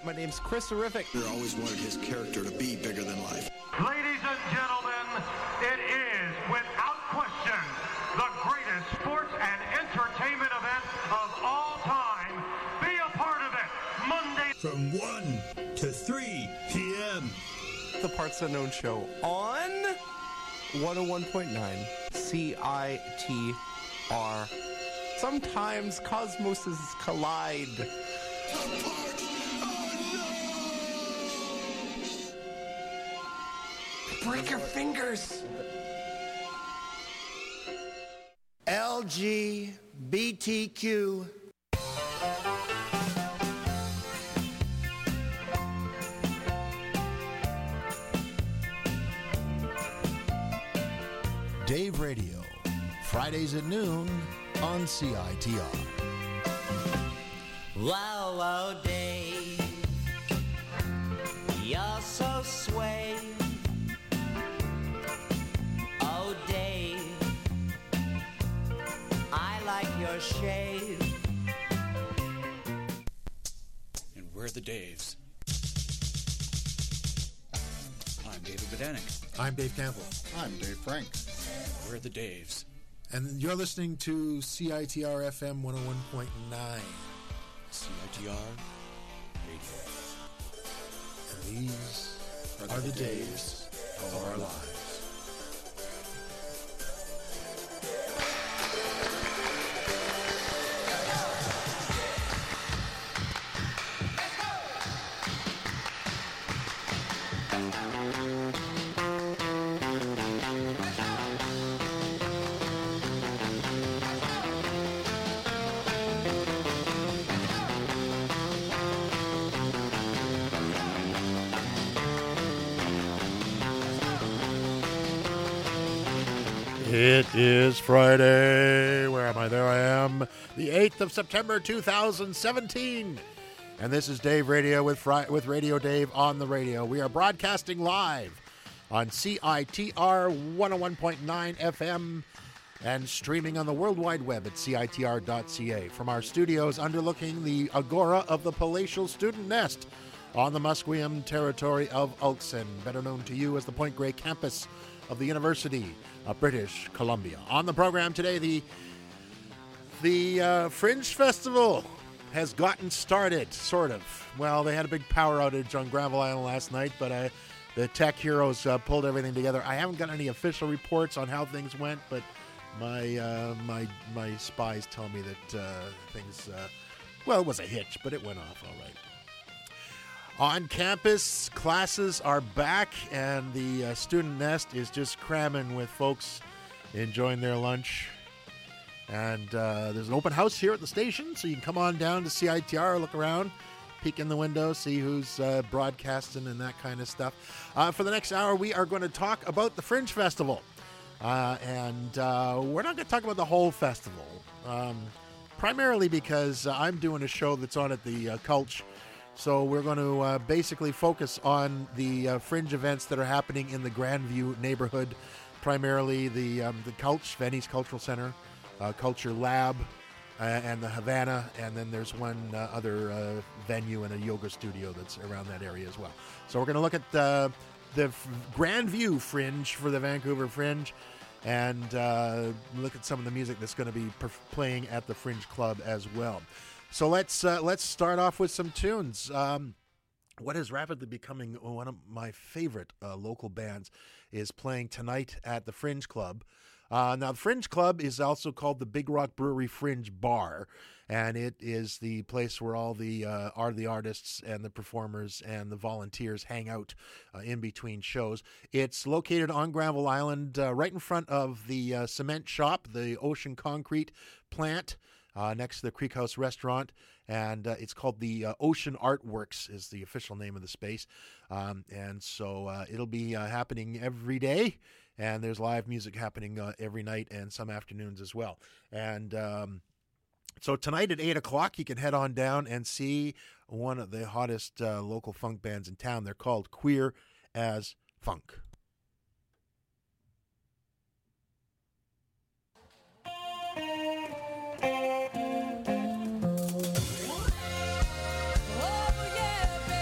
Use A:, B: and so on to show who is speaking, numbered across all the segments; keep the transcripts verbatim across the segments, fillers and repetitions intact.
A: My name's Chris Horrific.
B: He always wanted his character to be bigger than life.
C: Ladies and gentlemen, it is, without question, the greatest sports and entertainment event of all time. Be a part of it, Monday.
D: From one to three p.m.
A: The Parts Unknown Show on one oh one point nine C I T R. Sometimes cosmoses collide. Break your fingers.
E: L G B T Q.
F: Dave Radio, Fridays at noon on C I T R.
G: Wow, wow, Dave, you're so sway. Oh, Dave, I like your shave.
H: And we're the Daves. I'm David Bedanik.
I: I'm Dave Campbell.
J: I'm Dave Frank.
H: We're the Daves.
I: And you're listening to C I T R F M one oh one point nine.
H: C I T R Radio.
I: And these are, are the, the days of our lives. It is Friday. Where am I? There I am. The eighth of September, two thousand seventeen. And this is Dave Radio with Fri- with Radio Dave on the radio. We are broadcasting live on C I T R one oh one point nine F M and streaming on the World Wide Web at C I T R dot C A from our studios underlooking the Agora of the Palatial Student Nest on the Musqueam territory of Ulkson, better known to you as the Point Grey campus of the University of British Columbia. On the program today, the the uh, Fringe Festival has gotten started, sort of. Well, they had a big power outage on Granville Island last night, but uh, the tech heroes uh, pulled everything together. I haven't got any official reports on how things went, but my uh, my my spies tell me that uh, things, uh, well, it was a hitch, but it went off all right. On campus, classes are back, and the uh, student nest is just cramming with folks enjoying their lunch. And uh, there's an open house here at the station, so you can come on down to C I T R, look around, peek in the window, see who's uh, broadcasting and that kind of stuff. Uh, for the next hour, we are going to talk about the Fringe Festival. Uh, and uh, we're not going to talk about the whole festival, um, primarily because uh, I'm doing a show that's on at the uh, Cultch. So we're going to uh, basically focus on the uh, fringe events that are happening in the Grandview neighborhood, primarily the um, the Cultch, Venice Cultural Center, uh, Culture Lab, uh, and the Havana, and then there's one uh, other uh, venue and a yoga studio that's around that area as well. So we're going to look at uh, the f- Grandview Fringe for the Vancouver Fringe, and uh, look at some of the music that's going to be perf- playing at the Fringe Club as well. So let's uh, let's start off with some tunes. Um, what is rapidly becoming one of my favorite uh, local bands is playing tonight at the Fringe Club. Uh, now, the Fringe Club is also called the Big Rock Brewery Fringe Bar, and it is the place where all the uh, are the artists and the performers and the volunteers hang out uh, in between shows. It's located on Granville Island, uh, right in front of the uh, cement shop, the Ocean Concrete plant. Uh, next to the Creek House restaurant, and uh, it's called the uh, Ocean Artworks is the official name of the space, um, and so uh, it'll be uh, happening every day, and there's live music happening uh, every night and some afternoons as well. And um, so tonight at eight o'clock, you can head on down and see one of the hottest uh, local funk bands in town. They're called Queer as Funk.
K: Oh, yeah, baby.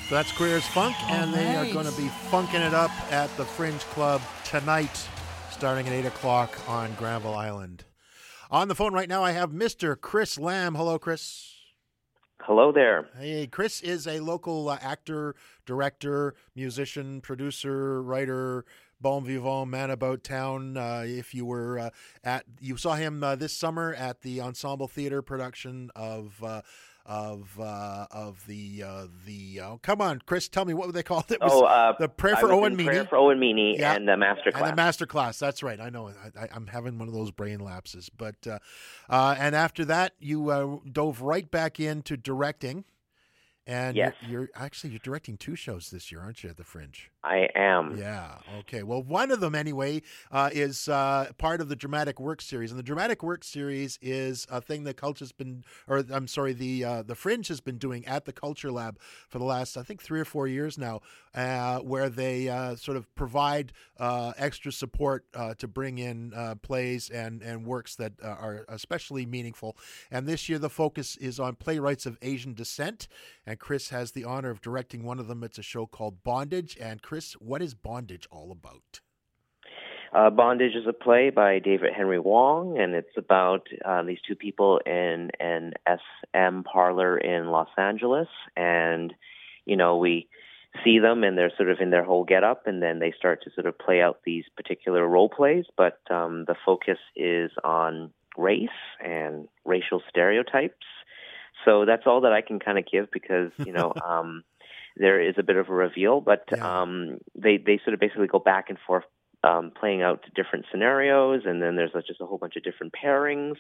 I: So that's Queer as Funk, and
J: All
I: they
J: right.
I: are going to be funking it up at the Fringe Club tonight, starting at eight o'clock on Granville Island. On the phone right now, I have Mister Chris Lamb. Hello, Chris.
K: Hello there.
I: Hey, Chris is a local uh, actor, director, musician, producer, writer, bon vivant, man about town. Uh, if you were uh, at, you saw him uh, this summer at the Ensemble Theater production of uh, of uh, of the uh, the. Uh, come on, Chris, tell me what would they call it? It was
K: Oh, uh,
I: the Prayer
K: I
I: for
K: was
I: Owen
K: in
I: Meany.
K: Prayer for Owen Meany
I: Yeah.
K: and the Master Class.
I: And the master class, that's right. I know. I, I, I'm having one of those brain lapses. But uh, uh, and after that, you uh, dove right back into directing. And
K: Yes.
I: you're, you're actually you're directing two shows this year, aren't you, at the Fringe?
K: I am.
I: Yeah. Okay. Well, one of them anyway uh, is uh, part of the Dramatic Work series, and the Dramatic Work series is a thing that Culture's been, or I'm sorry, the uh, the Fringe has been doing at the Culture Lab for the last, I think, three or four years now, uh, where they uh, sort of provide uh, extra support uh, to bring in uh, plays and and works that uh, are especially meaningful. And this year, the focus is on playwrights of Asian descent. And Chris has the honor of directing one of them. It's a show called Bondage. And Chris, what is Bondage all about?
K: Uh, Bondage is a play by David Henry Wong, and it's about uh, these two people in an S M parlor in Los Angeles. And, you know, we see them, and they're sort of in their whole getup, and then they start to sort of play out these particular role plays. But um, the focus is on race and racial stereotypes. So that's all that I can kind of give because, you know, um, there is a bit of a reveal, but
I: Yeah.
K: um, they, they sort of basically go back and forth um, playing out different scenarios, and then there's just a whole bunch of different pairings.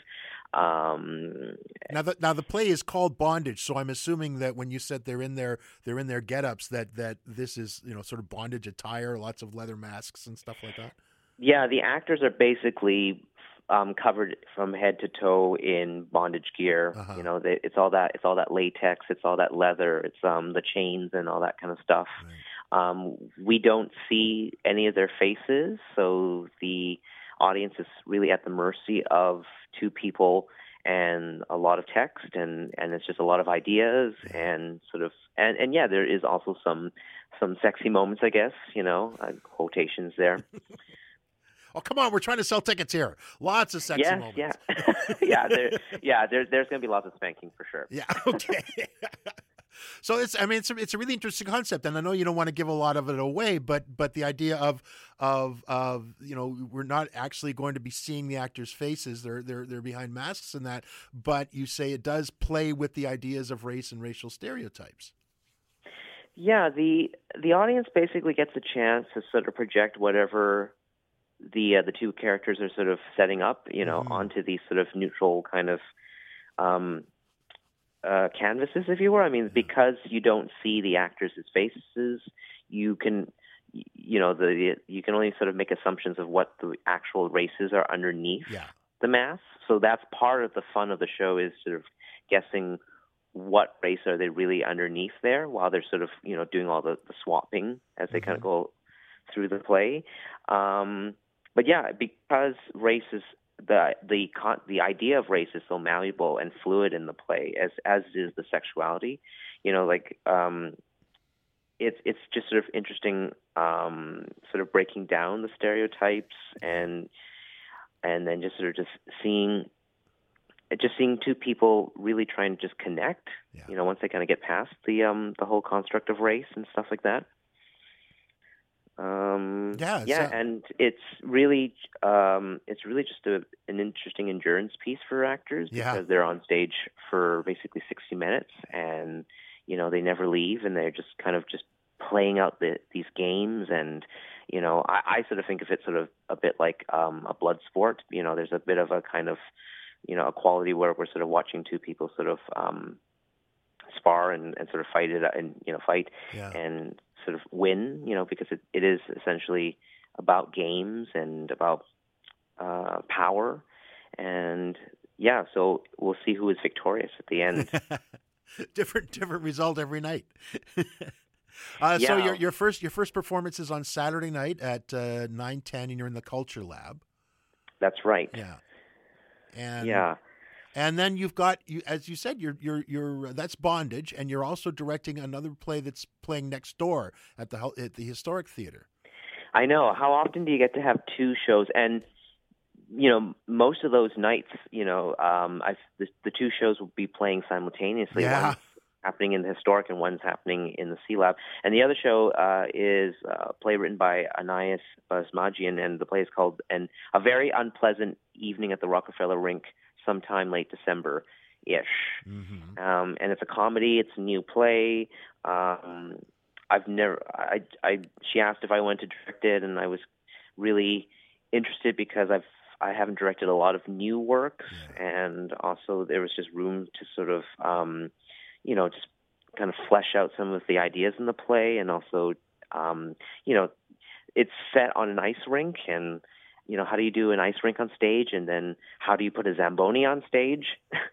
K: Um,
I: Now the now the play is called Bondage, so I'm assuming that when you said they're in their they're in their get-ups, that that this is, you know, sort of bondage attire, lots of leather masks and stuff like that.
K: yeah, the actors are basically um, covered from head to toe in bondage gear.
I: Uh-huh.
K: You know, they, it's all that it's all that latex, it's all that leather, it's um, the chains and all that kind of stuff.
I: Right.
K: Um, we don't see any of their faces, so the audience is really at the mercy of two people and a lot of text, and, and it's just a lot of ideas and sort of and, and yeah, there is also some some sexy moments, I guess, you know, uh, quotations there.
I: Oh, come on, we're trying to sell tickets here. Lots of sexy
K: yes,
I: moments.
K: yeah, yeah, there, yeah. There, there's going to be lots of spanking for sure.
I: Yeah, okay. So it's, I mean, it's a, it's a really interesting concept, and I know you don't want to give a lot of it away, but but the idea of of of you know, we're not actually going to be seeing the actors' faces; they're they're they're behind masks and that. But you say it does play with the ideas of race and racial stereotypes.
K: Yeah, the the audience basically gets a chance to sort of project whatever the uh, the two characters are sort of setting up, you know,
I: Mhm.
K: onto these sort of neutral kind of um, uh, canvases, if you will. I mean, because you don't see the actors' faces, you can, you know, the you can only sort of make assumptions of what the actual races are underneath
I: Yeah.
K: the mask. So that's part of the fun of the show, is sort of guessing what race are they really underneath there, while they're sort of, you know, doing all the, the swapping as they kind of go through the play. Um, but yeah, because race is the the con- the idea of race is so malleable and fluid in the play, as as is the sexuality. You know, like um, it's it's just sort of interesting, um, sort of breaking down the stereotypes and and then just sort of just seeing. Just seeing two people really trying to just connect,
I: Yeah.
K: you know, once they kind of get past the um the whole construct of race and stuff like that. Um,
I: Yeah, it's,
K: yeah,
I: uh,
K: and it's really um it's really just a, an interesting endurance piece for actors,
I: Yeah.
K: because they're on stage for basically sixty minutes, and you know they never leave, and they're just kind of just playing out the, these games. And you know, I, I sort of think of it sort of a bit like um a blood sport. You know, there's a bit of a kind of you know, a quality where we're sort of watching two people sort of um, spar and, and sort of fight it and, you know, fight
I: Yeah.
K: and sort of win, you know, because it, it is essentially about games and about uh, power. And yeah, so we'll see who is victorious at the end.
I: different different result every night. uh, So
K: Yeah.
I: your your first your first performance is on Saturday night at uh, nine ten, and you're in the Culture Lab.
K: That's right.
I: Yeah. And
K: Yeah.
I: And then you've got, you, as you said, you're you're you're that's Bondage, and you're also directing another play that's playing next door at the at the Historic Theater.
K: I know. How often do you get to have two shows? And you know, most of those nights, you know, um, I've, the, the two shows will be playing simultaneously.
I: Yeah.
K: One's happening in the Historic, and one's happening in the C Lab. And the other show uh, is a play written by Anais Basmajian, and the play is called "And A Very Unpleasant Evening at the Rockefeller Rink." Sometime late December-ish. Mm-hmm. Um, and it's a comedy. It's a new play. Um, I've never, I, I, she asked if I wanted to direct it, and I was really interested because I've, I haven't directed a lot of new works, yeah. and also there was just room to sort of, um, you know, just kind of flesh out some of the ideas in the play, and also, um, you know, it's set on an ice rink, and you know, how do you do an ice rink on stage, and then how do you put a Zamboni on stage?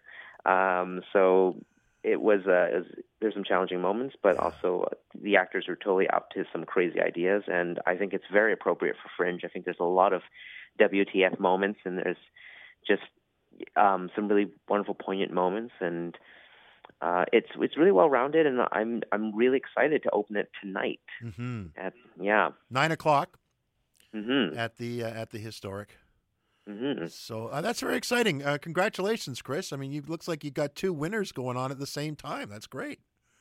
K: um, so it was, uh, it was, there's some challenging moments, but also uh, the actors are totally up to some crazy ideas, and I think it's very appropriate for Fringe. I think there's a lot of W T F moments, and there's just um, some really wonderful, poignant moments, and uh, it's it's really well rounded, and I'm I'm really excited to open it tonight.
I: Mm-hmm.
K: At yeah,
I: nine o'clock.
K: Mm-hmm.
I: At the uh, at the Historic.
K: Mm-hmm.
I: So uh, that's very exciting. Uh, congratulations, Chris. I mean, you looks like you got two winners going on at the same time. That's great.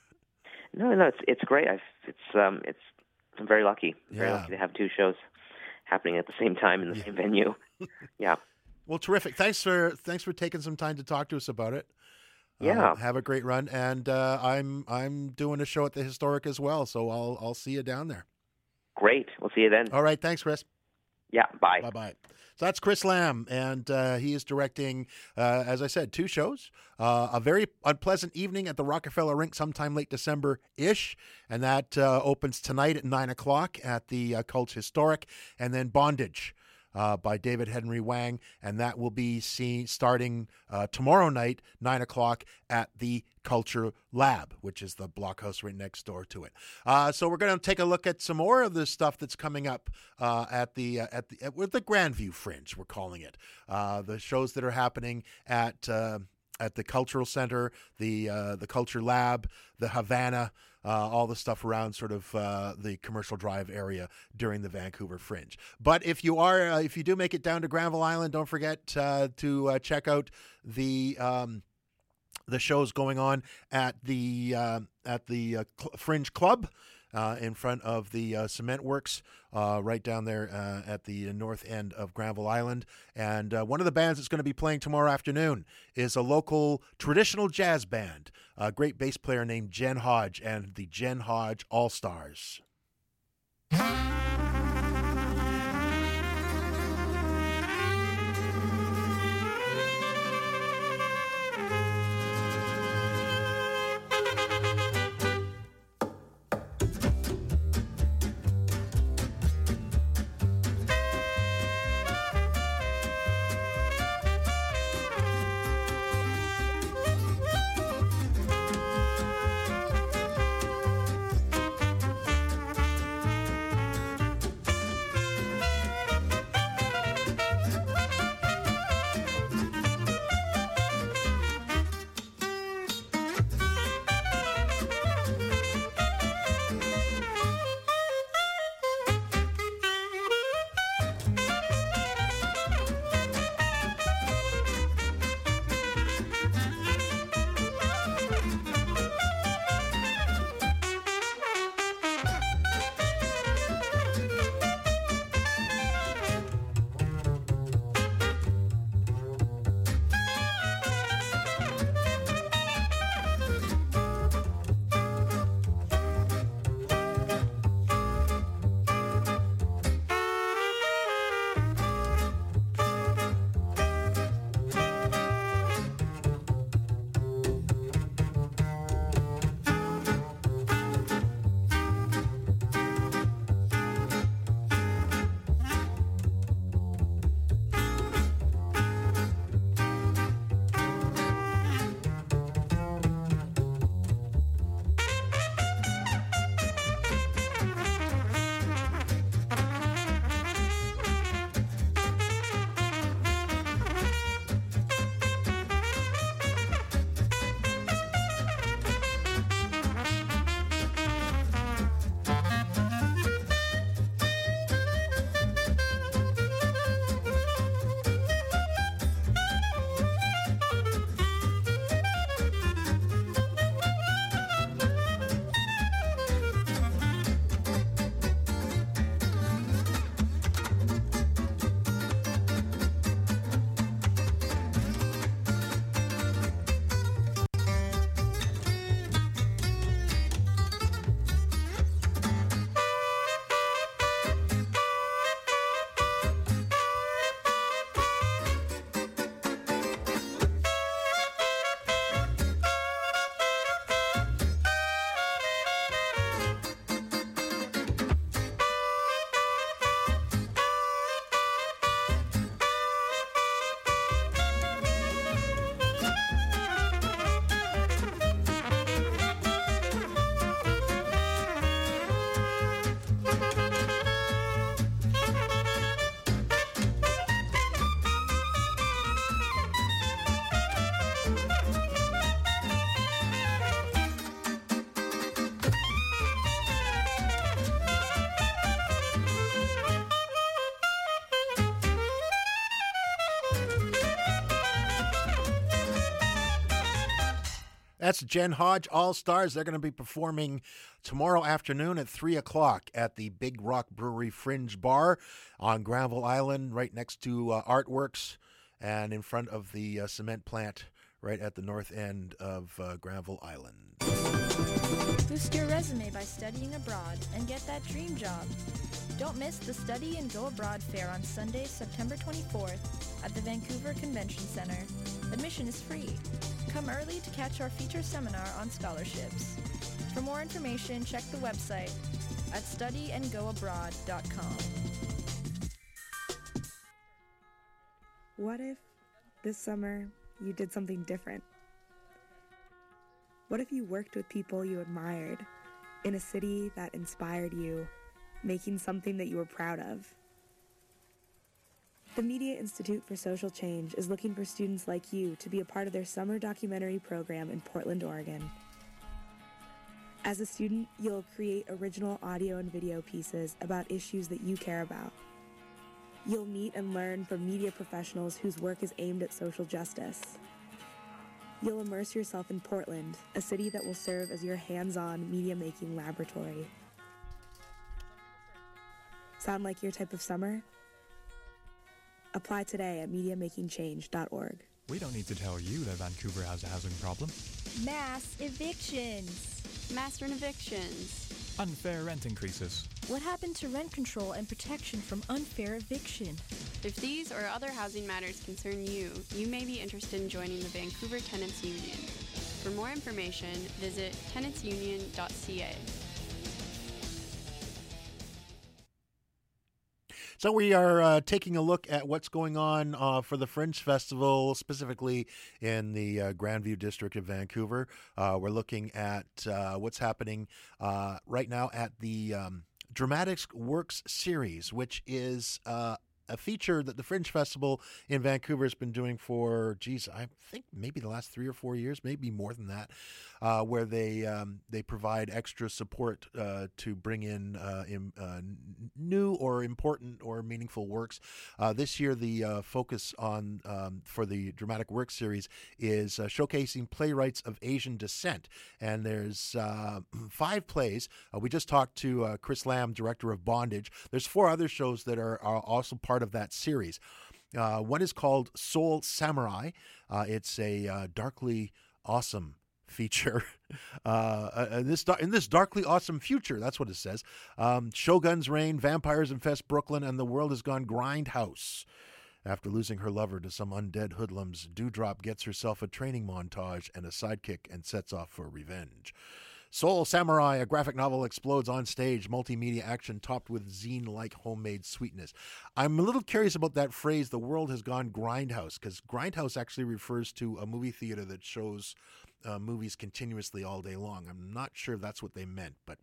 K: No, no, it's it's great. I've, it's um, it's I'm very lucky. Very
I: yeah.
K: lucky to have two shows happening at the same time in the
I: yeah.
K: same venue. yeah.
I: Well, terrific. Thanks for thanks for taking some time to talk to us about it.
K: Yeah.
I: Uh, have a great run, and uh, I'm I'm doing a show at the Historic as well, so I'll I'll see you down there.
K: Great. We'll see you then.
I: All right. Thanks, Chris.
K: Yeah. Bye.
I: Bye-bye. So that's Chris Lamb, and uh, he is directing, uh, as I said, two shows. Uh, A Very Unpleasant Evening at the Rockefeller Rink sometime late December-ish, and that uh, opens tonight at nine o'clock at the uh, Cults Historic, and then Bondage uh, by David Henry Wang, and that will be seen starting uh, tomorrow night, nine o'clock at the Culture Lab, which is the blockhouse right next door to it. Uh, so we're going to take a look at some more of the stuff that's coming up uh, at the uh, at the at, with the Grandview Fringe, we're calling it. Uh, the shows that are happening at uh, at the Cultural Center, the uh, the Culture Lab, the Havana, uh, all the stuff around sort of uh, the Commercial Drive area during the Vancouver Fringe. But if you are uh, if you do make it down to Granville Island, don't forget uh, to uh, check out the. Um, The show's going on at the uh, at the uh, Cl- Fringe Club uh, in front of the uh, Cement Works, uh, right down there uh, at the north end of Granville Island. And uh, one of the bands that's going to be playing tomorrow afternoon is a local traditional jazz band, a great bass player named Jen Hodge and the Jen Hodge All-Stars. That's Jen Hodge All-Stars. They're going to be performing tomorrow afternoon at three o'clock at the Big Rock Brewery Fringe Bar on Granville Island, right next to uh, Artworks and in front of the uh, cement plant right at the north end of uh, Granville Island.
J: Boost your resume by studying abroad and get that dream job. Don't miss the Study and Go Abroad Fair on Sunday, September twenty-fourth at the Vancouver Convention Center. Admission is free. Come early to catch our feature seminar on scholarships. For more information, check the website at study and go abroad dot com.
L: What if this summer you did something different? What if you worked with people you admired in a city that inspired you, making something that you were proud of? The Media Institute for Social Change is looking for students like you to be a part of their summer documentary program in Portland, Oregon. As a student, you'll create original audio and video pieces about issues that you care about. You'll meet and learn from media professionals whose work is aimed at social justice. You'll immerse yourself in Portland, a city that will serve as your hands-on media-making laboratory. Sound like your type of summer? Apply today at media making change dot org.
M: We don't need to tell you that Vancouver has a housing problem.
J: Mass evictions.
N: Mass rent evictions.
M: Unfair rent increases.
J: What happened to rent control and protection from unfair eviction?
N: If these or other housing matters concern you, you may be interested in joining the Vancouver Tenants Union. For more information, visit tenants union dot c a.
I: So we are uh, taking a look at what's going on uh, for the Fringe Festival, specifically in the uh, Grandview District of Vancouver. Uh, we're looking at uh, what's happening uh, right now at the um, Dramatics Works series, which is uh, a feature that the Fringe Festival in Vancouver has been doing for, geez, I think maybe the last three or four years, maybe more than that, uh, where they um, they provide extra support uh, to bring in, uh, in uh, new or important or meaningful works. Uh, this year, the uh, focus on um, for the Dramatic Works series is uh, showcasing playwrights of Asian descent, and there's uh, five plays. Uh, we just talked to uh, Chris Lamb, director of Bondage. There's four other shows that are, are also part of that series. Uh, one is called Soul Samurai. Uh, it's a uh, darkly awesome feature. Uh, in, this, in this darkly awesome future, that's what it says. Um, shoguns reign, vampires infest Brooklyn, and the world has gone grindhouse. After losing her lover to some undead hoodlums, Dewdrop gets herself a training montage and a sidekick and sets off for revenge. Soul Samurai, a graphic novel, explodes on stage, multimedia action topped with zine-like homemade sweetness. I'm a little curious about that phrase, the world has gone grindhouse, because grindhouse actually refers to a movie theater that shows uh, movies continuously all day long. I'm not sure if that's what they meant, but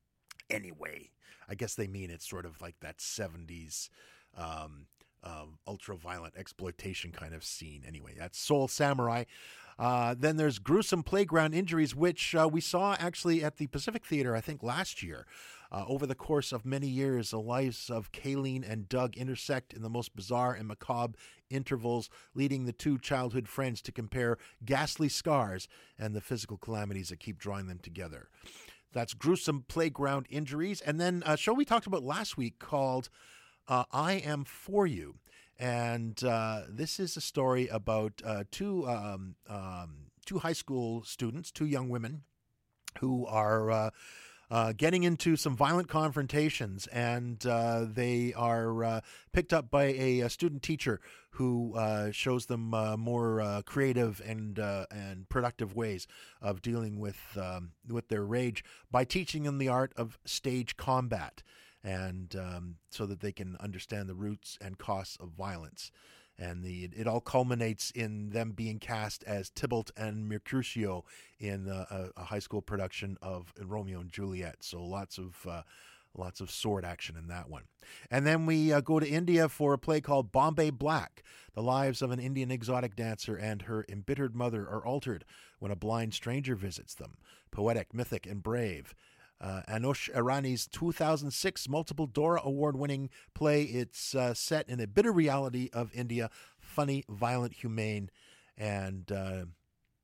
I: anyway, I guess they mean it's sort of like that seventies um, uh, ultra-violent exploitation kind of scene. Anyway, that's Soul Samurai. Uh, then there's Gruesome Playground Injuries, which uh, we saw actually at the Pacific Theater, I think, last year. Uh, over the course of many years, the lives of Kayleen and Doug intersect in the most bizarre and macabre intervals, leading the two childhood friends to compare ghastly scars and the physical calamities that keep drawing them together. That's Gruesome Playground Injuries. And then a show we talked about last week called uh, I Am For You. And uh, this is a story about uh, two um, um, two high school students, two young women, who are uh, uh, getting into some violent confrontations, and uh, they are uh, picked up by a, a student teacher who uh, shows them uh, more uh, creative and uh, and productive ways of dealing with um, with their rage by teaching them the art of stage combat. And um, so that they can understand the roots and costs of violence. And the it all culminates in them being cast as Tybalt and Mercutio in a, a high school production of Romeo and Juliet. So lots of uh, lots of sword action in that one. And then we uh, go to India for a play called Bombay Black. The lives of an Indian exotic dancer and her embittered mother are altered when a blind stranger visits them. Poetic, mythic, and brave. Uh, Anush Irani's two thousand six multiple Dora Award-winning play. It's uh, set in a bitter reality of India, funny, violent, humane, and uh,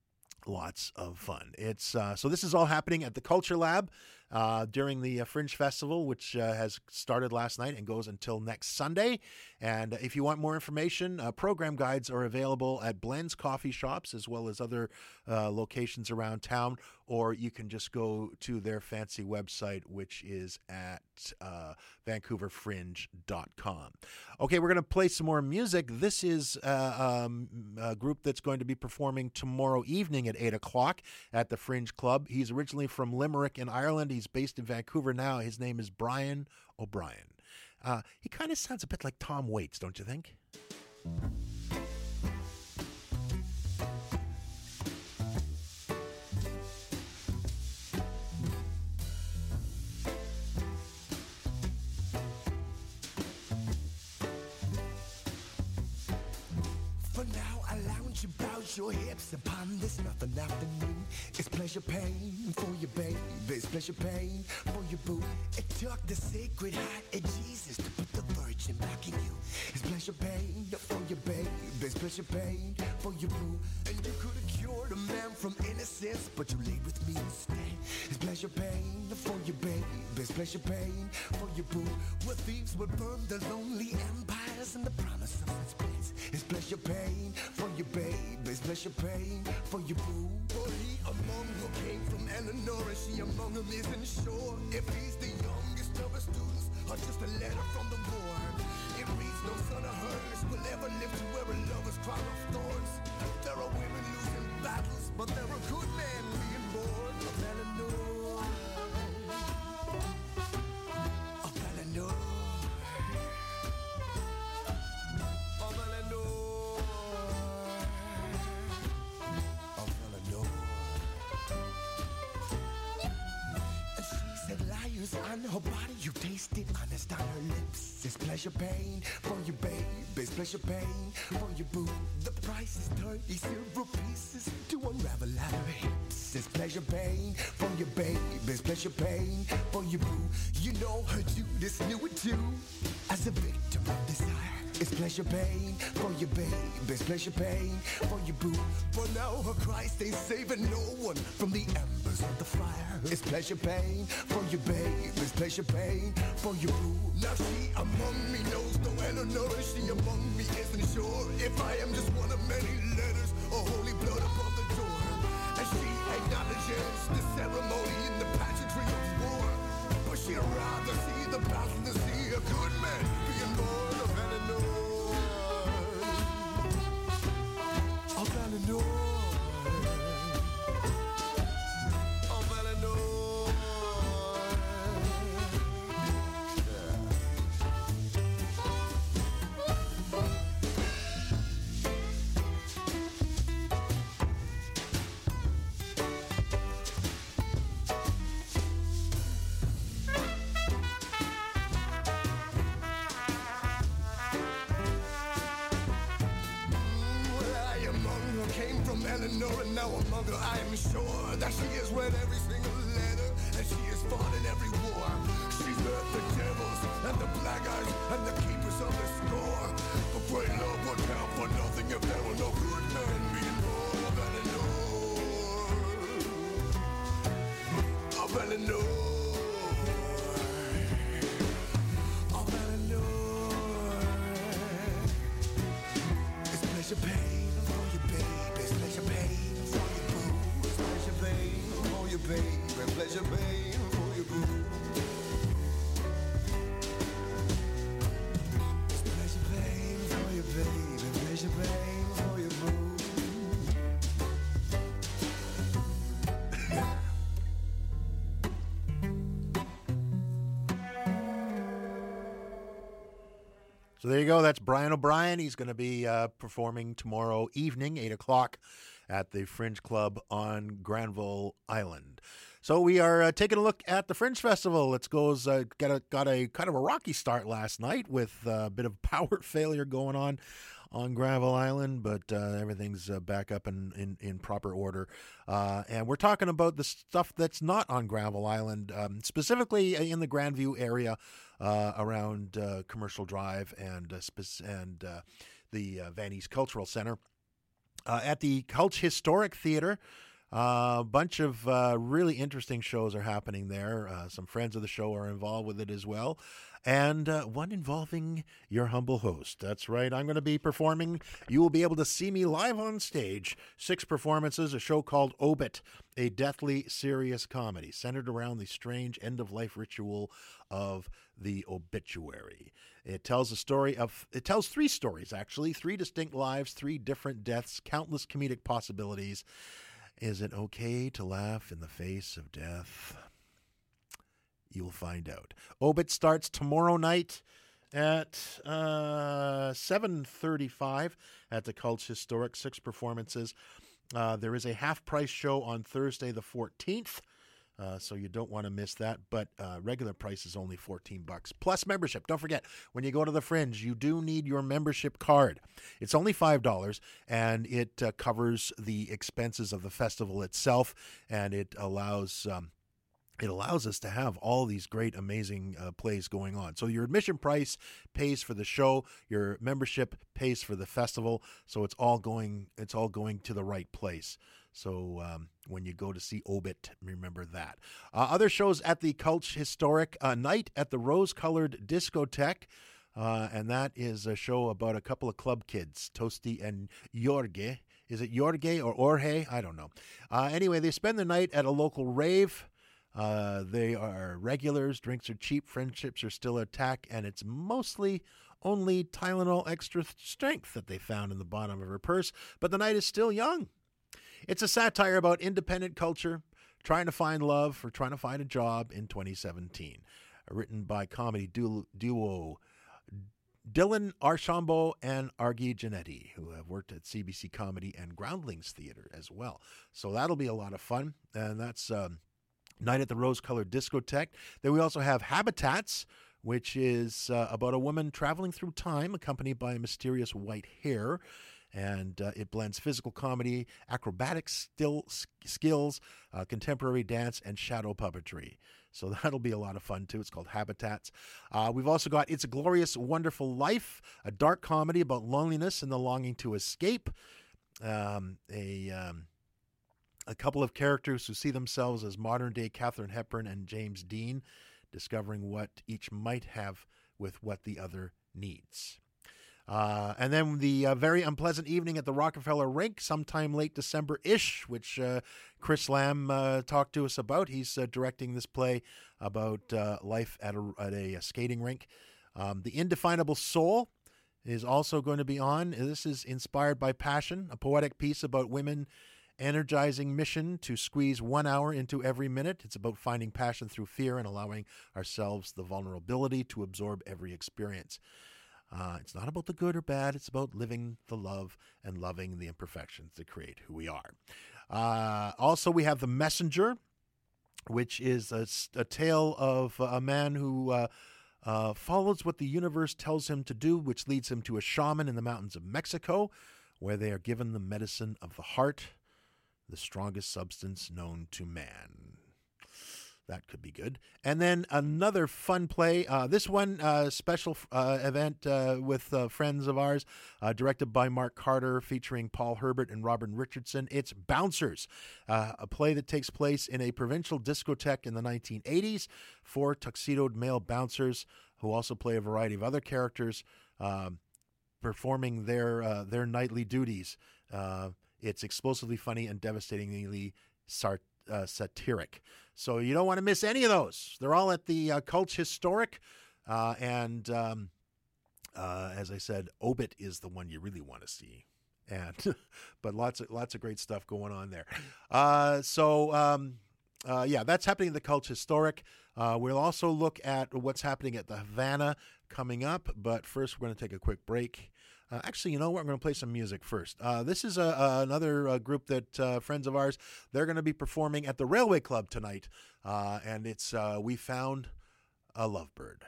I: lots of fun. It's uh, so this is all happening at the Culture Lab uh, during the uh, Fringe Festival, which uh, has started last night and goes until next Sunday. And if you want more information, uh, program guides are available at Blend's Coffee Shops as well as other uh, locations around town, or you can just go to their fancy website, which is at uh, vancouver fringe dot com. Okay, we're going to play some more music. This is uh, um, a group that's going to be performing tomorrow evening at eight o'clock at the Fringe Club. He's originally from Limerick in Ireland. He's based in Vancouver now. His name is Brian O'Brien. Uh, he kind of sounds a bit like Tom Waits, don't you think?
O: For now, I lounge about your hips upon this nothing afternoon. It's pleasure pain for your baby. It's pleasure pain for your boo. It took the sacred heart of Jesus to put the virgin back in you. It's pleasure pain for your baby. It's pleasure pain for your boo. And you could have cured a man from innocence, but you laid with me instead. It's pleasure pain for your baby. It's pleasure pain for your boo. Where thieves would burn the lonely empires and the promise of its bliss. It's pleasure pain for your baby. It's pleasure pain for your boo. For he among who came from Eleanor, and she among them isn't sure if he's the youngest of her students or just a letter from the war. It reads no son of hers will ever live to wear a lover's crown of thorns. There are women losing battles, but there are good men being born of Eleanor. Of Eleanor. Of Eleanor. Of Eleanor. And she said liars on her body, you tasted honest on her lips. It's pleasure pain for your babe. It's pleasure pain for your boo. The price is thirty silver pieces to unravel at her hips. It's pleasure pain for your babe. It's pleasure pain for your boo. You know her Judas knew it too. As a victim of desire, it's pleasure pain for your babe. It's pleasure pain for your boo. For now her Christ ain't saving no one from the embers of the fire. It's pleasure pain for your babe. It's pleasure pain for your boo. Now she among me knows no Eleanor, and she among me isn't sure if I am just one of many letters or holy blood above the door. And she acknowledges the ceremony and the pageantry of war, but she'd rather see the battle than see a good man being born of Eleanor. Of Eleanor. Of Eleanor. Eleanor, and now among her I am sure that she has read every single letter and she has fought in every war. She's met the devils and the black eyes and the keepers of the score. For great love would count for nothing if there were no good men being born of Eleanor. Of Eleanor. Of Eleanor. It's pleasure pain for your baby. It's pleasure pain for your boo. It's pleasure pain for your baby. It's pleasure pain for your boo. It's pleasure pain for your baby. Pleasure pain for your boo.
I: So there you go. That's Brian O'Brien. He's going to be uh, performing tomorrow evening, eight o'clock, at the Fringe Club on Granville Island. So we are uh, taking a look at the Fringe Festival. It goes uh, got a got a kind of a rocky start last night with uh, a bit of power failure going on on Granville Island, but uh, everything's uh, back up in, in, in proper order. Uh, and we're talking about the stuff that's not on Granville Island, um, specifically in the Grandview area uh, around uh, Commercial Drive and uh, spe- and uh, the uh, Van East Cultural Center. Uh, at the Culch Historic Theatre, A uh, bunch of uh, really interesting shows are happening there. Uh, some friends of the show are involved with it as well. And uh, one involving your humble host. That's right. I'm going to be performing. You will be able to see me live on stage. Six performances, a show called Obit, a deathly serious comedy centered around the strange end-of-life ritual of the obituary. It tells a story of, it tells three stories, actually. Three distinct lives, three different deaths, countless comedic possibilities. Is it okay to laugh in the face of death? You'll find out. Obit starts tomorrow night at uh, seven thirty-five at the Cults Historic. Six performances. Uh, there is a half-price show on Thursday the fourteenth, uh, so you don't want to miss that. But uh, regular price is only fourteen bucks plus membership. Don't forget, when you go to the Fringe, you do need your membership card. It's only five dollars, and it uh, covers the expenses of the festival itself, and it allows um, it allows us to have all these great, amazing uh, plays going on. So your admission price pays for the show, your membership pays for the festival. So it's all going it's all going to the right place. So um, when you go to see Obit, remember that. Uh, other shows at the Cults Historic, uh, Night at the Rose-Colored Discotheque. Uh, and that is a show about a couple of club kids, Toasty and Jorge. Is it Jorge or Jorge? I don't know. Uh, anyway, they spend the night at a local rave. Uh, they are regulars, drinks are cheap, friendships are still attack, and it's mostly only Tylenol Extra Strength that they found in the bottom of her purse, but the night is still young. It's a satire about independent culture, trying to find love or trying to find a job in twenty seventeen. Written by comedy duo Dylan Archambault and Argy Janetti, who have worked at C B C Comedy and Groundlings Theater as well. So that'll be a lot of fun, and that's... Um, Night at the Rose-Colored Discotheque. Then we also have Habitats, which is uh, about a woman traveling through time, accompanied by a mysterious white hair. And uh, it blends physical comedy, acrobatic still skills, uh, contemporary dance, and shadow puppetry. So that'll be a lot of fun, too. It's called Habitats. Uh, we've also got It's a Glorious, Wonderful Life, a dark comedy about loneliness and the longing to escape. Um, a... Um, A couple of characters who see themselves as modern-day Katharine Hepburn and James Dean, discovering what each might have with what the other needs. Uh, and then the uh, very unpleasant evening at the Rockefeller Rink, sometime late December-ish, which uh, Chris Lamb uh, talked to us about. He's uh, directing this play about uh, life at a, at a, a skating rink. Um, the Indefinable Soul is also going to be on. This is inspired by Passion, a poetic piece about women energizing mission to squeeze one hour into every minute. It's about finding passion through fear and allowing ourselves the vulnerability to absorb every experience. Uh, it's not about the good or bad. It's about living the love and loving the imperfections that create who we are. Uh, also, we have The Messenger, which is a, a tale of a man who uh, uh, follows what the universe tells him to do, which leads him to a shaman in the mountains of Mexico, where they are given the medicine of the heart, the strongest substance known to man. That could be good. And then another fun play. Uh, this one, uh, special uh, event uh, with uh, friends of ours, uh, directed by Mark Carter, featuring Paul Herbert and Robin Richardson. It's Bouncers, uh, a play that takes place in a provincial discotheque in the nineteen eighties. Four tuxedoed male bouncers who also play a variety of other characters, uh, performing their uh, their nightly duties. Uh, It's explosively funny and devastatingly sart, uh, satiric. So you don't want to miss any of those. They're all at the uh, Cults Historic. Uh, and um, uh, as I said, Obit is the one you really want to see. And but lots of lots of great stuff going on there. Uh, so, um, uh, yeah, that's happening at the Cults Historic. Uh, we'll also look at what's happening at the Havana coming up. But first, we're going to take a quick break. Uh, actually, you know what? I'm going to play some music first. Uh, this is a, a, another uh, group that uh, friends of ours. They're going to be performing at the Railway Club tonight, uh, and it's uh, We Found a Lovebird.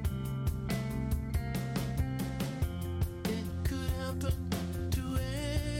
O: It could happen to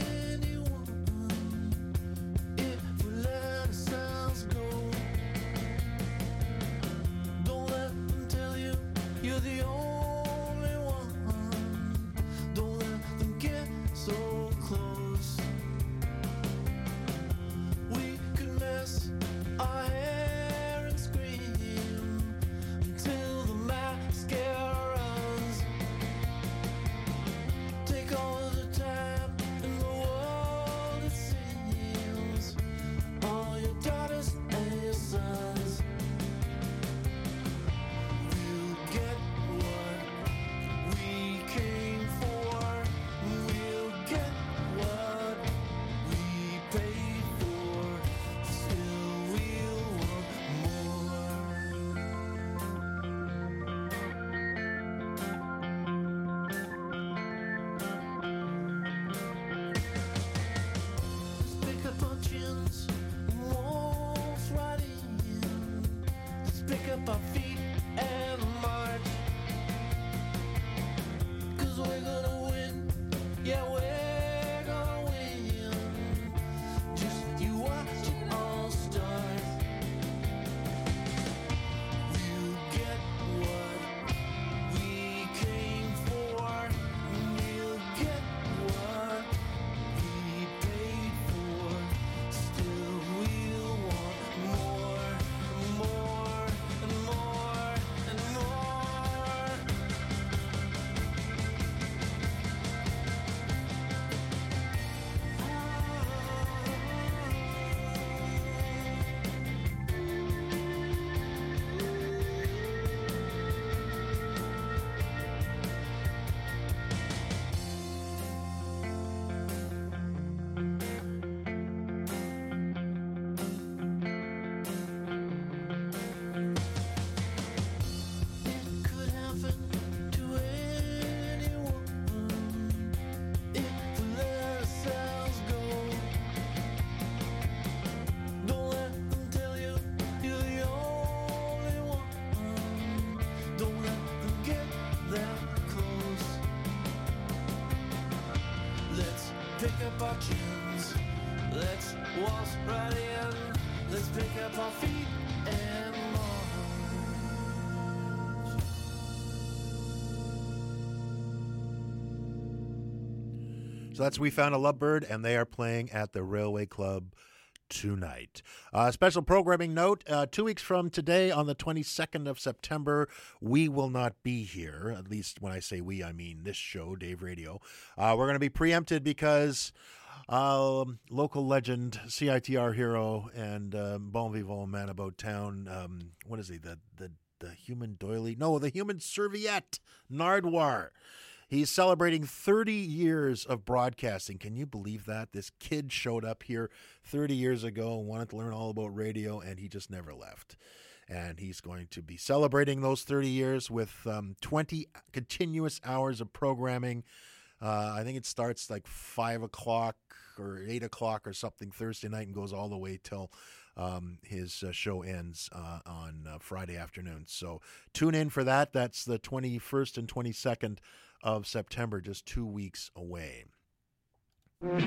E: step our feet in March.
I: So that's We Found a Lovebird, and they are playing at the Railway Club tonight. Uh, special programming note, uh, two weeks from today on the twenty-second of September, we will not be here. At least when I say we, I mean this show, Dave Radio. Uh, we're going to be preempted because um, local legend, C I T R hero, and um, bon vivant man about town, um, what is he, the, the, the human doily? No, the human serviette, Nardwar. He's celebrating thirty years of broadcasting. Can you believe that? This kid showed up here thirty years ago and wanted to learn all about radio, and he just never left. And he's going to be celebrating those thirty years with um, twenty continuous hours of programming. Uh, I think it starts like five o'clock or eight o'clock or something Thursday night and goes all the way till um, his uh, show ends uh, on uh, Friday afternoon. So tune in for that. That's the twenty-first and twenty-second of September, just two weeks away.
P: People,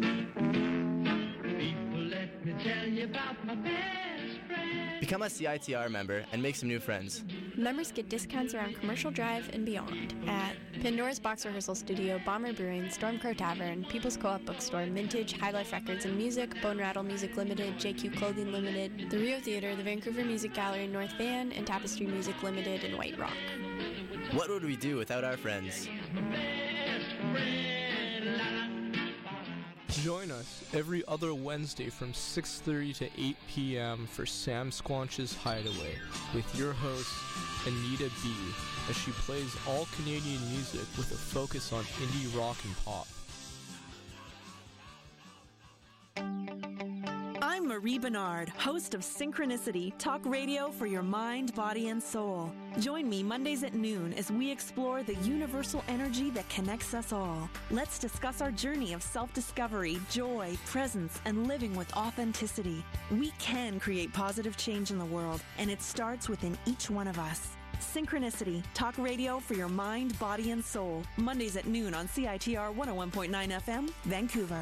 P: let me tell you about my best friend.
Q: Become a C I T R member and make some new friends.
N: Members get discounts around Commercial Drive and beyond at Pandora's Box Rehearsal Studio, Bomber Brewing, Stormcrow Tavern, People's Co-op Bookstore, Mintage, High Life Records and Music, Bone Rattle Music Limited, J Q Clothing Limited, the Rio Theater, the Vancouver Music Gallery in North Van, and Tapestry Music Limited in White Rock.
Q: What would we do without our friends?
R: Join us every other Wednesday from six thirty to eight p.m. for Sam Squanch's Hideaway with your host, Anita B., as she plays all Canadian music with a focus on indie rock and pop.
S: I'm Marie Bernard, host of Synchronicity, talk radio for your mind, body, and soul. Join me Mondays at noon as we explore the universal energy that connects us all. Let's discuss our journey of self-discovery, joy, presence, and living with authenticity. We can create positive change in the world, and it starts within each one of us. Synchronicity, talk radio for your mind, body, and soul. Mondays at noon on C I T R one oh one point nine F M, Vancouver.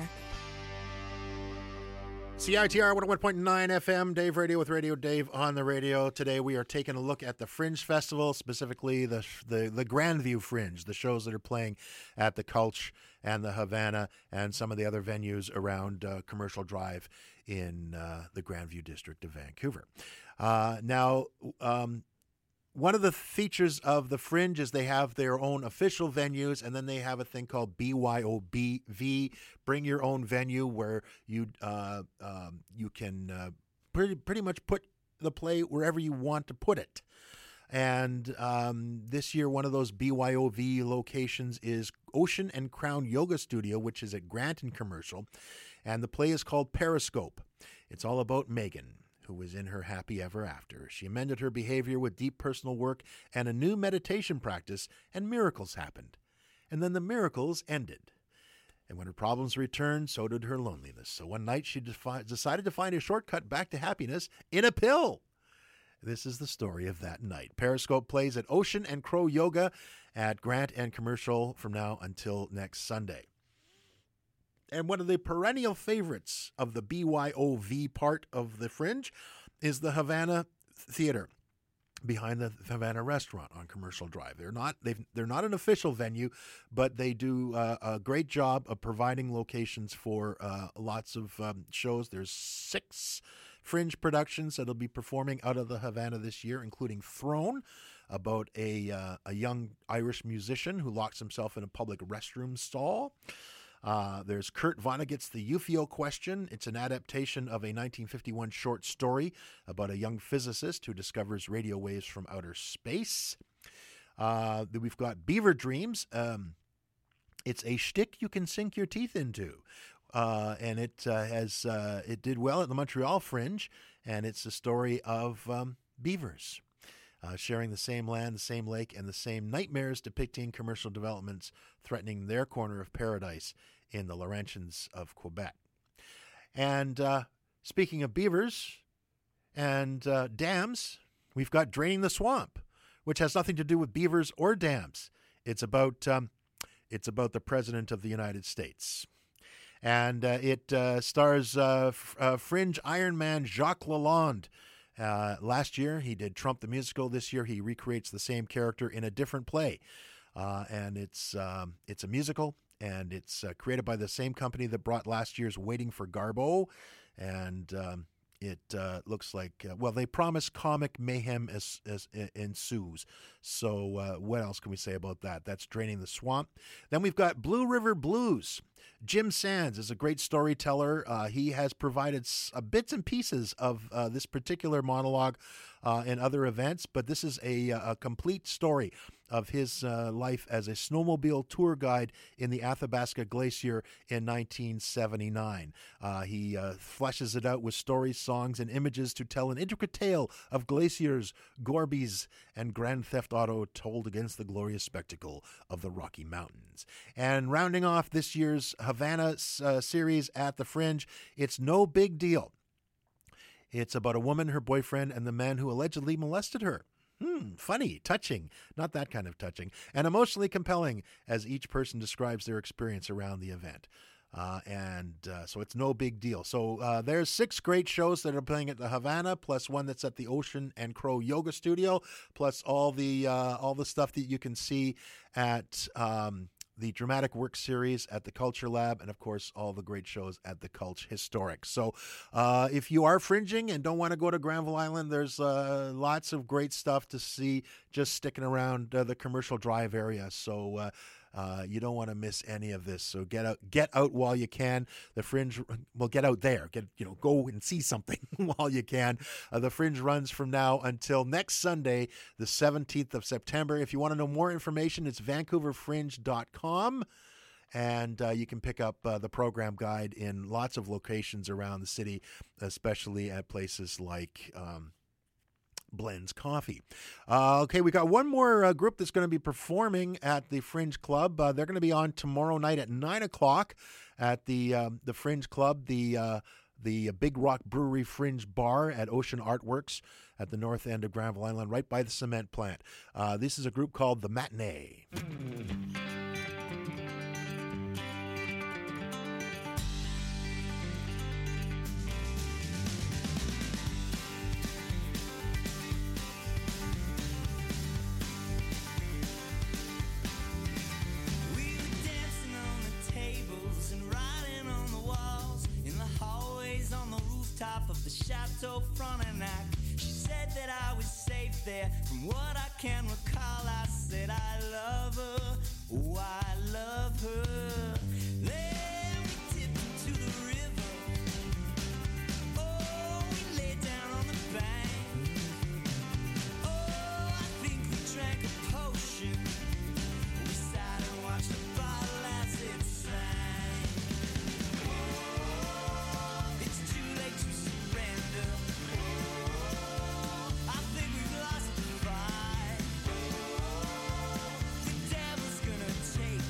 I: C I T R one oh one point nine F M, Dave Radio with Radio Dave on the radio. Today we are taking a look at the Fringe Festival, specifically the the, the Grandview Fringe, the shows that are playing at the Cultch and the Havana and some of the other venues around uh, Commercial Drive in uh, the Grandview district of Vancouver. Uh, now, um, one of the features of the Fringe is they have their own official venues, and then they have a thing called B Y O B V, Bring Your Own Venue, where you uh, um, you can uh, pretty pretty much put the play wherever you want to put it. And um, this year, one of those B Y O V locations is Ocean and Crown Yoga Studio, which is at Grant and Commercial, and the play is called Periscope. It's all about Megan, who was in her happy ever after. She amended her behavior with deep personal work and a new meditation practice, and miracles happened. And then the miracles ended. And when her problems returned, so did her loneliness. So one night she defi- decided to find a shortcut back to happiness in a pill. This is the story of that night. Periscope plays at Ocean and Crow Yoga at Grant and Commercial from now until next Sunday. And one of the perennial favorites of the B Y O V part of the Fringe is the Havana Theater behind the Havana Restaurant on Commercial Drive. They're not they've, they're not an official venue, but they do uh, a great job of providing locations for uh, lots of um, shows. There's six Fringe productions that'll be performing out of the Havana this year, including Throne, about a uh, a young Irish musician who locks himself in a public restroom stall. Uh, there's Kurt Vonnegut's The Eufeo Question. It's an adaptation of a nineteen fifty-one short story about a young physicist who discovers radio waves from outer space. Uh, we've got Beaver Dreams. Um, it's a shtick you can sink your teeth into. Uh, and it uh, has uh, it did well at the Montreal Fringe, and it's a story of um, beavers uh, sharing the same land, the same lake, and the same nightmares, depicting commercial developments threatening their corner of paradise in the Laurentians of Quebec. And uh, speaking of beavers and uh, dams, we've got Draining the Swamp, which has nothing to do with beavers or dams. It's about um, it's about the President of the United States. And uh, it uh, stars uh, f- uh, Fringe Ironman Jacques Lalonde. Uh, last year, he did Trump the Musical. This year, he recreates the same character in a different play. Uh, and it's um, it's a musical, and it's uh, created by the same company that brought last year's Waiting for Garbo. And um, it uh, looks like, uh, well, they promise comic mayhem as, as, as ensues. So uh, what else can we say about that? That's Draining the Swamp. Then we've got Blue River Blues. Jim Sands is a great storyteller. Uh, he has provided s- uh, bits and pieces of uh, this particular monologue uh, in other events, but this is a, a complete story of his uh, life as a snowmobile tour guide in the Athabasca Glacier in nineteen seventy-nine. Uh, he uh, fleshes it out with stories, songs, and images to tell an intricate tale of glaciers, gourbies, and Grand Theft Auto told against the glorious spectacle of the Rocky Mountains. And rounding off this year's Havana uh, series at the Fringe, it's No Big Deal. It's about a woman, her boyfriend, and the man who allegedly molested her. Hmm, funny, touching, not that kind of touching, and emotionally compelling as each person describes their experience around the event. Uh, and uh, so it's no big deal. So uh, there's six great shows that are playing at the Havana, plus one that's at the Ocean and Crow Yoga Studio, plus all the uh, all the stuff that you can see at um, the Dramatic Work Series at the Culture Lab, and of course all the great shows at the Culture Historic. So uh, if you are fringing and don't want to go to Granville Island, there's uh, lots of great stuff to see just sticking around uh, the Commercial Drive area. So uh, uh, you don't want to miss any of this. So get out, get out while you can. The Fringe, well, get out there. Get you know, go and see something while you can. Uh, the Fringe runs from now until next Sunday, the seventeenth of September. If you want to know more information, it's vancouver fringe dot com. And uh, you can pick up uh, the program guide in lots of locations around the city, especially at places like um, Blends Coffee. Uh, okay, we got one more uh, group that's going to be performing at the Fringe Club. Uh, they're going to be on tomorrow night at nine o'clock at the um, the Fringe Club, the uh, the Big Rock Brewery Fringe Bar at Ocean Artworks at the north end of Granville Island, right by the cement plant. Uh, this is a group called The Matinee.
T: Top of the Chateau Frontenac. She said that I was safe there. From what I can recall, I said I love her. Oh, I love her. Then we tipped into the river. Oh, we lay down on the bank. Oh, I think we drank a potion. We sat and watched the bottle as it sang. Take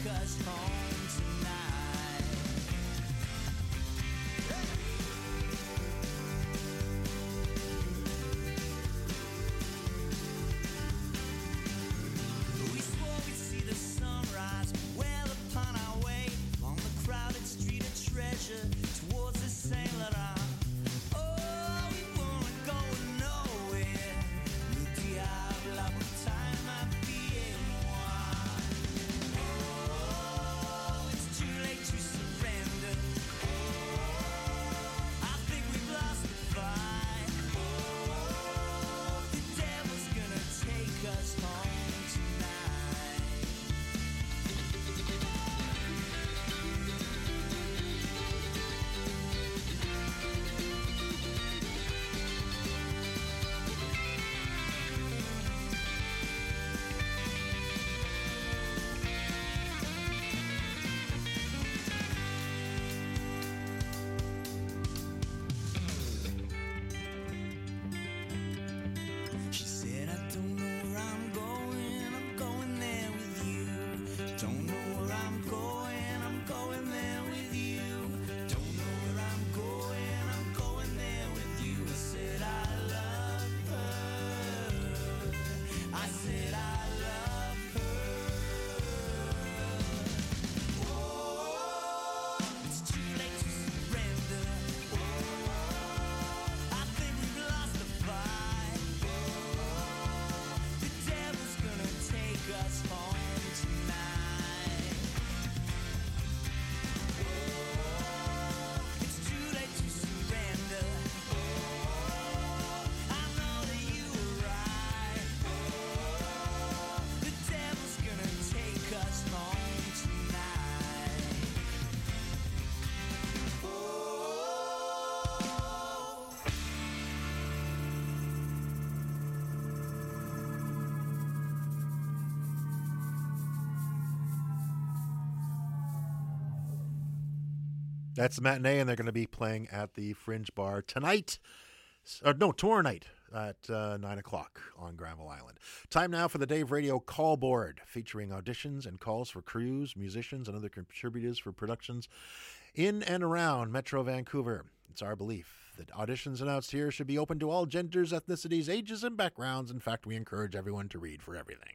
I: That's the matinee, and they're going to be playing at the Fringe Bar tonight. Or no, tomorrow night at uh, nine o'clock on Granville Island. Time now for the Dave Radio Call Board, featuring auditions and calls for crews, musicians, and other contributors for productions in and around Metro Vancouver. It's our belief that auditions announced here should be open to all genders, ethnicities, ages, and backgrounds. In fact, we encourage everyone to read for everything.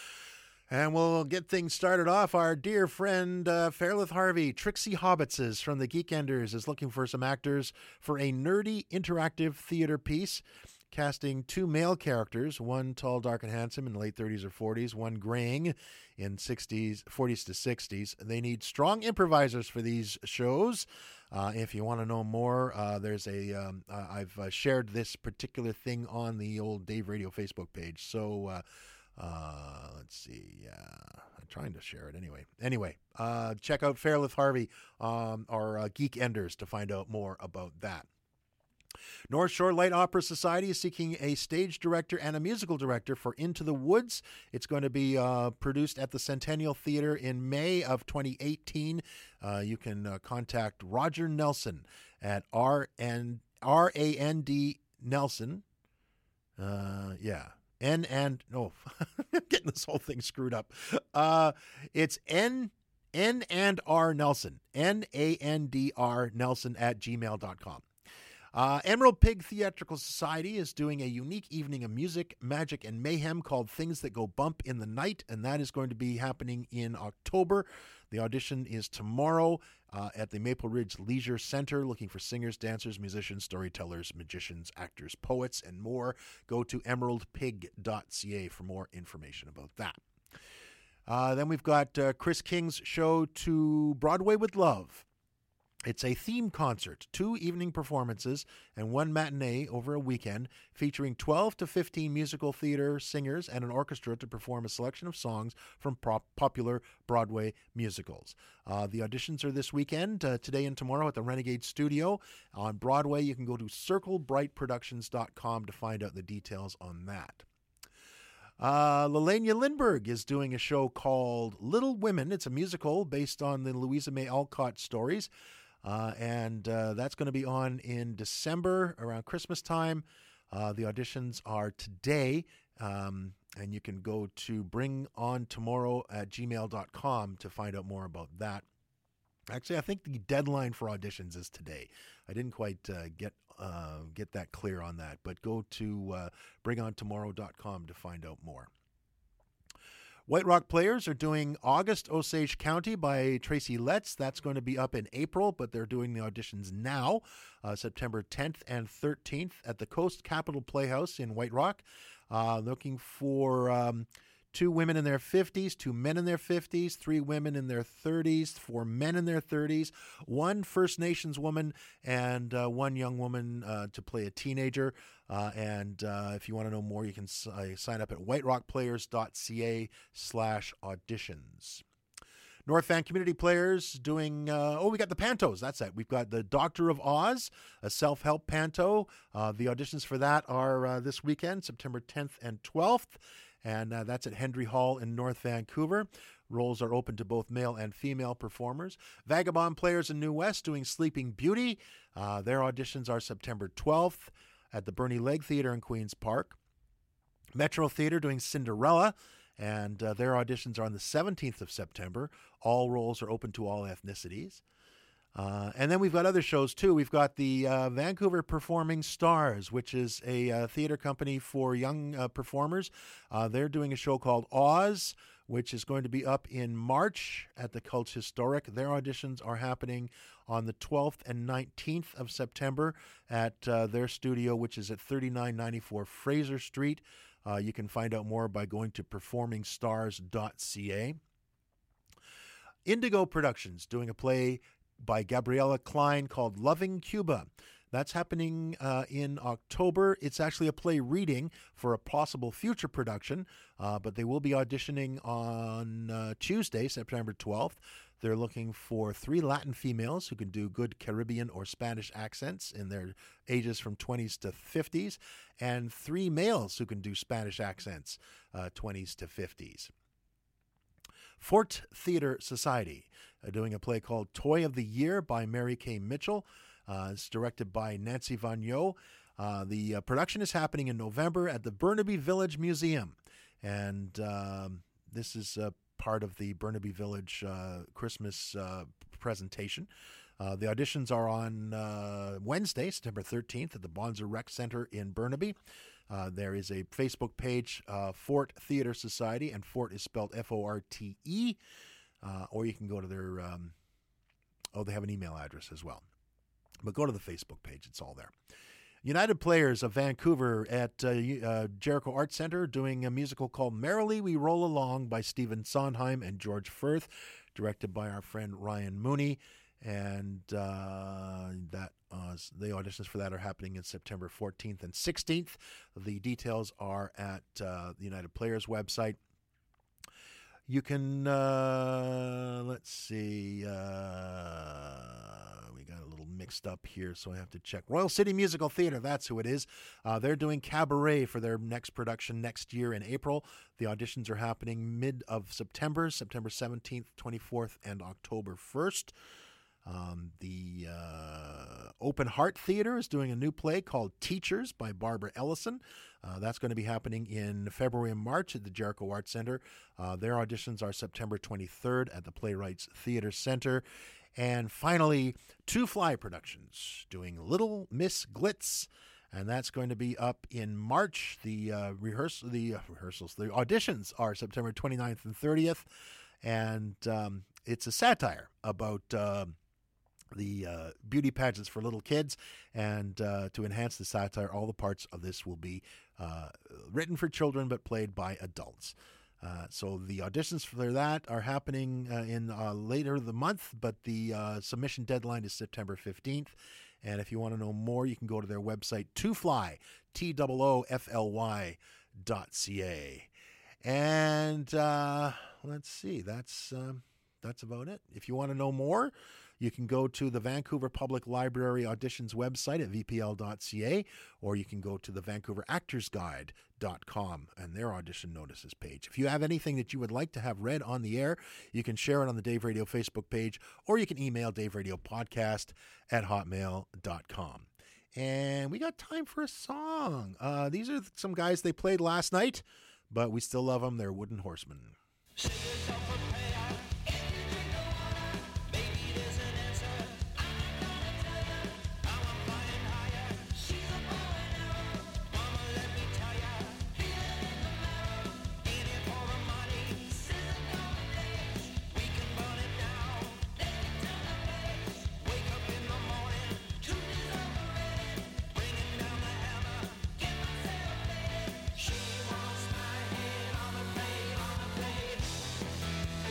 I: And we'll get things started off. Our dear friend uh, Fairlith Harvey, Trixie Hobbitses from the Geekenders, is looking for some actors for a nerdy interactive theater piece, casting two male characters, one tall, dark, and handsome in the late thirties or forties, one graying in sixties, forties to sixties. They need strong improvisers for these shows. Uh, if you want to know more, uh, there's a um, uh, I've uh, shared this particular thing on the old Dave Radio Facebook page. So. Uh, Uh, let's see. Yeah, I'm trying to share it anyway. Anyway, uh, check out Fairlith Harvey um, or uh, Geek Enders to find out more about that. North Shore Light Opera Society is seeking a stage director and a musical director for Into the Woods. It's going to be uh, produced at the Centennial Theatre in May of twenty eighteen. Uh, you can uh, contact Roger Nelson at R N R A N D Nelson. Uh, yeah. N and no, I'm getting this whole thing screwed up. Uh, it's N N and R Nelson, N A N D R Nelson at gmail dot com. Uh, Emerald Pig Theatrical Society is doing a unique evening of music, magic, and mayhem called Things That Go Bump in the Night, and that is going to be happening in October. The audition is tomorrow uh, at the Maple Ridge Leisure Center, looking for singers, dancers, musicians, storytellers, magicians, actors, poets, and more. Go to emerald pig dot c a for more information about that. Uh, then we've got uh, Chris King's show To Broadway with Love. It's a theme concert, two evening performances, and one matinee over a weekend, featuring twelve to fifteen musical theater singers and an orchestra to perform a selection of songs from prop- popular Broadway musicals. Uh, the auditions are this weekend, uh, today and tomorrow at the Renegade Studio. On Broadway, you can go to circle bright productions dot com to find out the details on that. Uh, Lelania Lindbergh is doing a show called Little Women. It's a musical based on the Louisa May Alcott stories. Uh, and uh, that's going to be on in December around Christmas time. Uh, the auditions are today, um, and you can go to bring on tomorrow at gmail dot com to find out more about that. Actually, I think the deadline for auditions is today. I didn't quite uh, get uh, get that clear on that, but go to uh, bring on tomorrow dot com to find out more. White Rock Players are doing August Osage County by Tracy Letts. That's going to be up in April, but they're doing the auditions now, uh, September tenth and thirteenth at the Coast Capitol Playhouse in White Rock. Uh, looking for um, two women in their fifties, two men in their fifties, three women in their thirties, four men in their thirties, one First Nations woman, and uh, one young woman uh, to play a teenager. Uh, and uh, if you want to know more, you can uh, sign up at white rock players dot c a slash auditions. North Van Community Players doing, uh, oh, we got the Pantos. That's it. We've got the Doctor of Oz, a self-help panto. Uh, the auditions for that are uh, this weekend, September tenth and twelfth. And uh, that's at Hendry Hall in North Vancouver. Roles are open to both male and female performers. Vagabond Players in New West doing Sleeping Beauty. Uh, their auditions are September twelfth at the Bernie Legg Theatre in Queen's Park. Metro Theatre doing Cinderella, and uh, their auditions are on the seventeenth of September. All roles are open to all ethnicities. Uh, and then we've got other shows, too. We've got the uh, Vancouver Performing Stars, which is a uh, theater company for young uh, performers. Uh, they're doing a show called Oz, which is going to be up in March at the Cults Historic. Their auditions are happening on the twelfth and nineteenth of September at uh, their studio, which is at thirty-nine ninety-four Fraser Street. Uh, you can find out more by going to performing stars dot c a. Indigo Productions doing a play by Gabriella Klein called Loving Cuba. That's happening uh, in October. It's actually a play reading for a possible future production, uh, but they will be auditioning on uh, Tuesday, September twelfth. They're looking for three Latin females who can do good Caribbean or Spanish accents in their ages from twenties to fifties, and three males who can do Spanish accents, uh, twenties to fifties. Fort Theatre Society, uh, doing a play called Toy of the Year by Mary Kay Mitchell. Uh, it's directed by Nancy Vagneau. Uh, the uh, production is happening in November at the Burnaby Village Museum. And um, this is uh, part of the Burnaby Village uh, Christmas uh, presentation. Uh, the auditions are on uh, Wednesday, September thirteenth, at the Bonzer Rec Center in Burnaby. Uh, there is a Facebook page, uh, Fort Theatre Society, and Fort is spelled F O R T E. Uh, or you can go to their, um, oh, they have an email address as well. But go to the Facebook page, it's all there. United Players of Vancouver at uh, uh, Jericho Arts Center doing a musical called Merrily We Roll Along by Stephen Sondheim and George Firth, directed by our friend Ryan Mooney. And uh, that uh, the auditions for that are happening in September fourteenth and sixteenth. The details are at uh, the United Players website. You can, uh, let's see, uh, we got a little mixed up here, so I have to check. Royal City Musical Theatre, that's who it is. Uh, they're doing Cabaret for their next production next year in April. The auditions are happening mid of September, September seventeenth, twenty-fourth, and October first. Um, the uh, Open Heart Theatre is doing a new play called Teachers by Barbara Ellison. Uh, that's going to be happening in February and March at the Jericho Arts Center. Uh, their auditions are September twenty-third at the Playwrights Theatre Center. And finally, Two Fly Productions doing Little Miss Glitz, and that's going to be up in March. The uh, rehearsal, the uh, rehearsals, the auditions are September twenty-ninth and thirtieth, and um, it's a satire about Uh, the uh, beauty pageants for little kids, and uh, to enhance the satire, all the parts of this will be uh, written for children but played by adults. Uh, so the auditions for that are happening uh, in uh, later the month, but the uh, submission deadline is September fifteenth. And if you want to know more, you can go to their website, Toofly, T O O F L Y dot C A. And uh, let's see, that's um, that's about it. If you want to know more, you can go to the Vancouver Public Library auditions website at V P L dot C A, or you can go to the Vancouver Actors Guide dot com and their audition notices page. If you have anything that you would like to have read on the air, you can share it on the Dave Radio Facebook page, or you can email Dave Radio Podcast at hotmail dot com. And we got time for a song. Uh, these are some guys they played last night, but we still love them. They're Wooden Horsemen.
T: She wants my head on a plate, on a plate.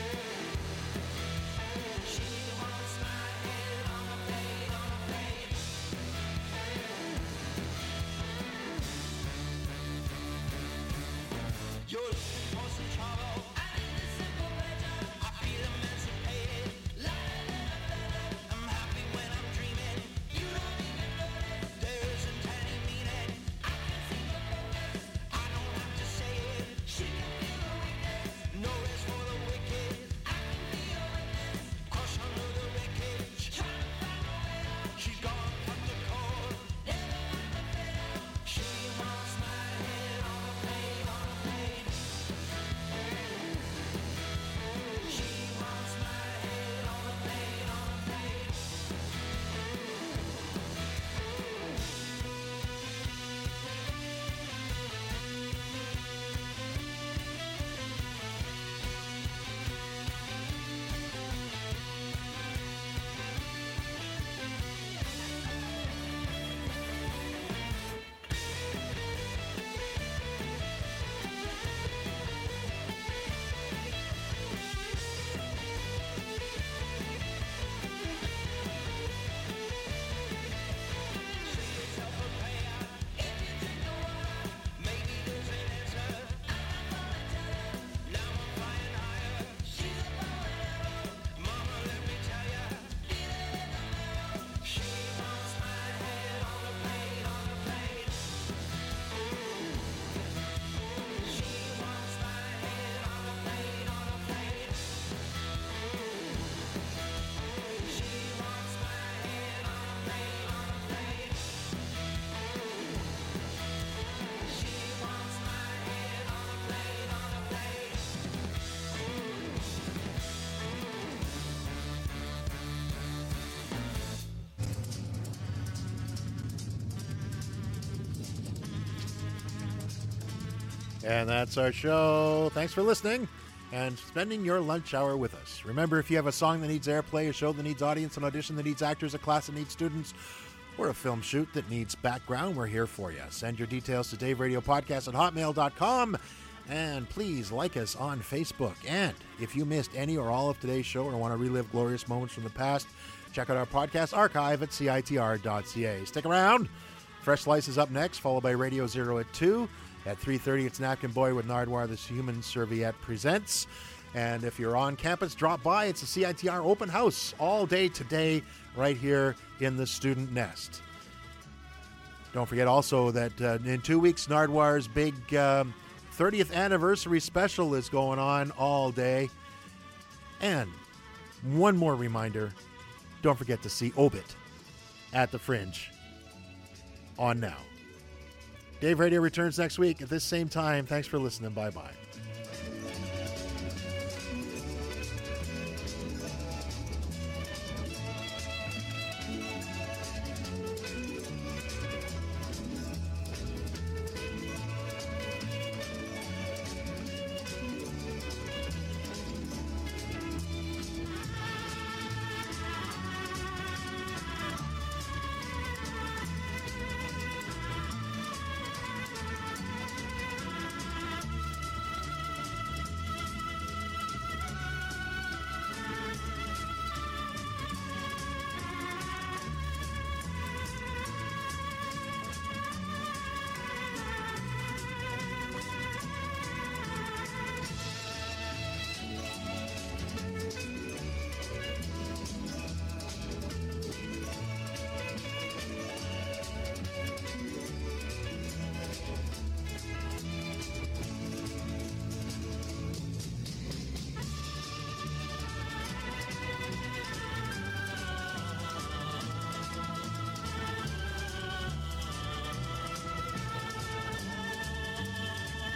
I: And that's our show. Thanks for listening and spending your lunch hour with us. Remember, if you have a song that needs airplay, a show that needs audience, an audition that needs actors, a class that needs students, or a film shoot that needs background, we're here for you. Send your details to Dave Radio Podcast at hotmail dot com. And please like us on Facebook. And if you missed any or all of today's show or want to relive glorious moments from the past, check out our podcast archive at C I T R dot C A. Stick around. Fresh Slice is up next, followed by Radio Zero at two. At three thirty, it's Napkin Boy with Nardwar, the Human Serviette presents. And if you're on campus, drop by. It's a C I T R open house all day today right here in the Student Nest. Don't forget also that uh, in two weeks, Nardwar's big um, thirtieth anniversary special is going on all day. And one more reminder, don't forget to see Obit at the Fringe on now. Dave Radio returns next week at this same time. Thanks for listening. Bye-bye.